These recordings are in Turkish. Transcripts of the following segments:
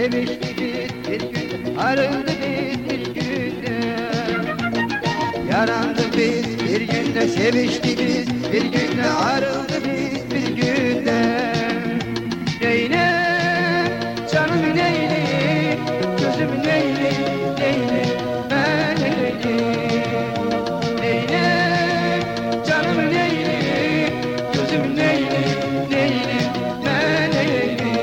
seviştik biz bir gün, ayrıldık biz bir günde. Yarandık biz bir günde, seviştik biz bir günde, ayrıldık biz bir günde. Neyle canım neyle, gözüm neyle, neyle ben neyle. Neyle canım neyle, gözüm neyle, neyle ben neyle.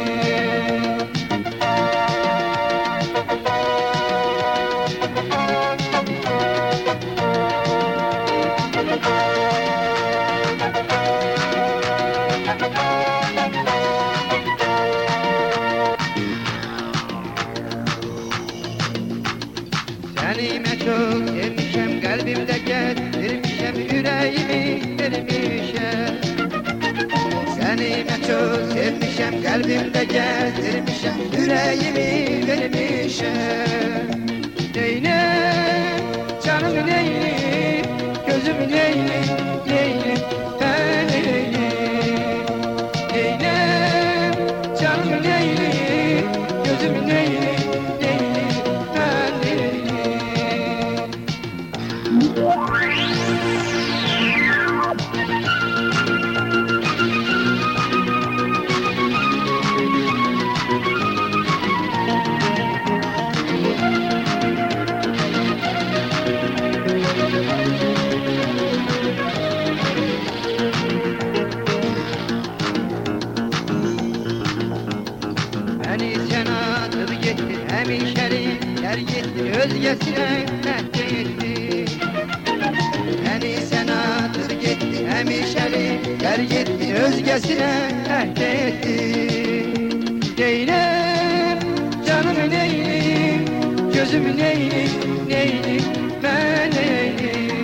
Senime çok sevmişem, kalbimde getirmişem, yüreğimi vermişem. Senime çok sevmişem, kalbimde getirmişem, yüreğimi vermişem. Neyle canım neyle, gözüm neyle, neyle ben neyle. Neyle canım neyle, gözüm neyle, neyle ben neyle. Beni sen atıp gittin, hemşerim yer gittin, özgesine mehdi ettin. Beni sen atıp gittin, hemşerim yer gittin, özgesine mehdi ettin. Neylem canım neylem, gözüm neylem, neylem ben neylem.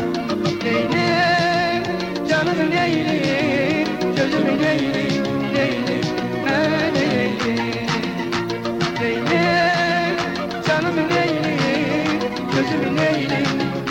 Neylem canım neylem, gözüm neylem, neylem ben neylem. Neylem canım neylem, gözüm neylem,